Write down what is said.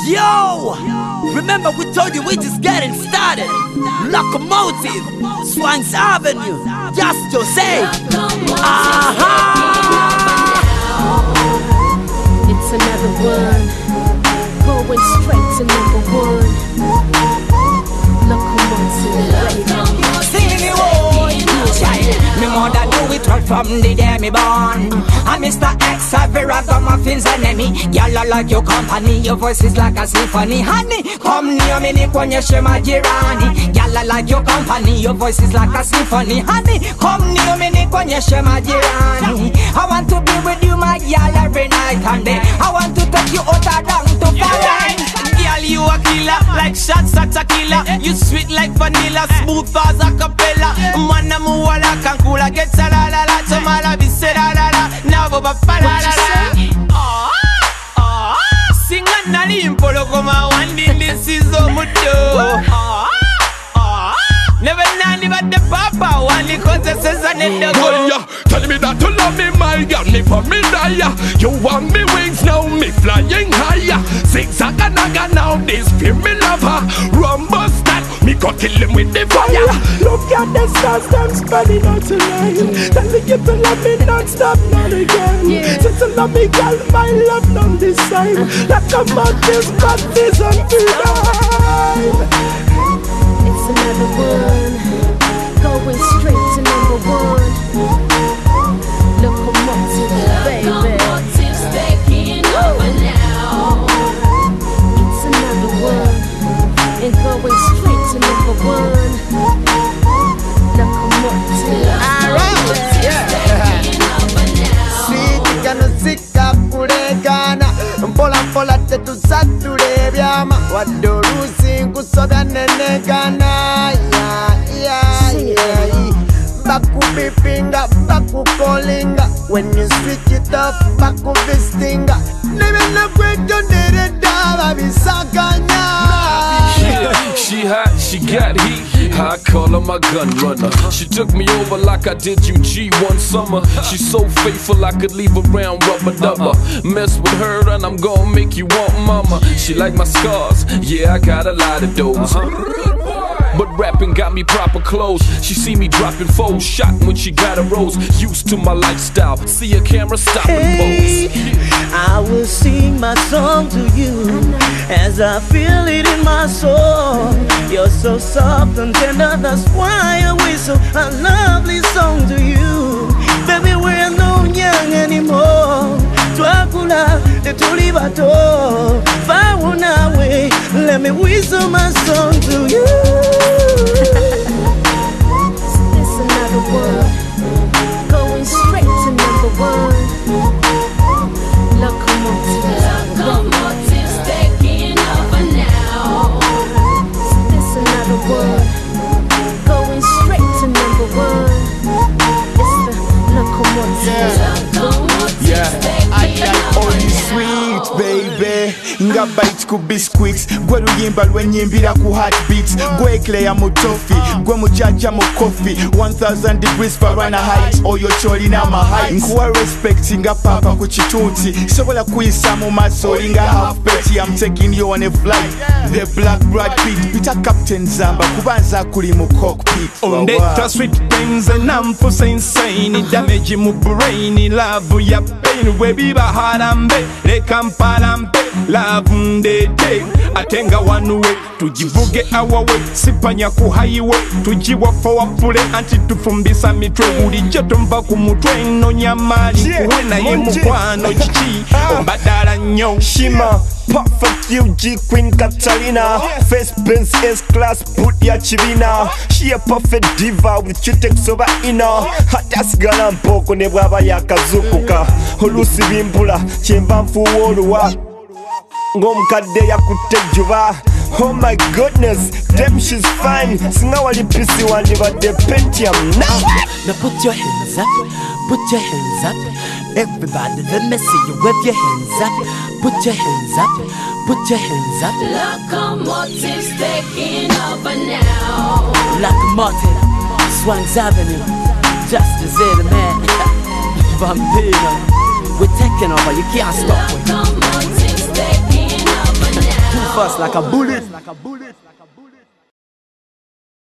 Yo! Remember we told you we just getting started. Locomotive, Swanks Avenue, just to say, aha! It's another one, going straight to #1. Locomotive, baby. Sing me, boy, child. Me mother do it all from the day me born. I'm Mr. X, I very got muffins enemy. Girl, I like your company, your voice is like a symphony. Honey, come near me, nikuonyeshe majirani. Girl, I like your company, your voice is like a symphony. Honey, come near me, nikuonyeshe majirani. I want to be with you, my girl, every night and day. I want to take you out down to foreign. Girl, you a killer, like shots at a killer. You sweet like vanilla, smooth as a cappella. Mana muwala kankula, get a la la la. Tomala be said la la la. Now baba fa la la la. Sing a nali impolo koma wandi this is omuto. Never nani but the papa one because the says I need to go. Tell me that you love me, my girl, me for me die. You want me wings now, me flying higher. Zigzag and naga now, this feel me lover. Rumble style, me go kill him with the fire. Look at the stars, them spreading out tonight. Tell me you to love me non-stop, not again. Since you love me, girl, my love none this time. Like a mountain's got this on tonight. It's another one, going straight to #1. Locomotive, baby. Locomotive's taking over now. It's another one, and going straight to #1. Locomotive, taking over now. Sikanuzika kulegana mpola mpola tetusatule byama wadolusi nkusobya nenegana bakubipinga bakukolinga when you switch it up bakuvistinga nebena kwetondereda babisakanya. She hot, she got heat. I call her my gun runner. She took me over like I did UG one summer. She's so faithful I could leave around rubber dubber. Mess with her and I'm gonna make you want mama. She like my scars, yeah, I got a lot of those. But rapping got me proper clothes. She see me dropping foes, shot when she got a rose. Used to my lifestyle, see a camera stop and pose. I will sing my song to you as I feel it in my soul. You're so soft and tender, that's why I whistle a lovely song to you. Baby, we're not young anymore. Twakula tetulibato fauna way. Let me whistle my song to you. it's another one, going straight to #1. Locomotive's taking over now. It's another one, going straight to #1. It's the Locomotive. Only sweet baby nga bites ku biscuits gwe luyimba lwenyimbira ku heartbeats gwe eclair mu toffee gwe mujaja mu coffee 1000 degrees Fahrenheit oyo kyolina ma heights nkuwa respect nga papa ku kitunti sobola kuyisa mu maso olinga half petty. I'm taking you on a flight the black Brad Pitt Peter Captain Zamba kubanza kuli mu cockpit On that sweet things and I'm for insane damage mu brain love ya pain we biba harambe le kamparambe love ndete atenga one way tujivuge our way sipanya ku highway tujiwa forward pule anti tufumbisa mitwe bulijjo tomba ku mutwe no nyamali kuwena yemukwano chichi ombadala nnyo Shima Perfect UG Queen Catalina Face Benz S-Class boot ya chibina She a perfect diva with cutex over inner Hatasigala mpoko ne bwaba yakazukuka Olusi bimbula kyemba nfuwoluwa ng'omukadde yakutejuba. Oh my goodness, damn she's fine. Singa wali pisi wandibadde Pentium. Now put your hands up, put your hands up. Everybody, let me see you wave your hands up. Put your hands up, put your hands up. Locomotive's taking over now. Locomotive, Swanks Avenue, just to say the man. Bambino, we're taking over, you can't stop. Locomotive's taking over now. fast like a bullet.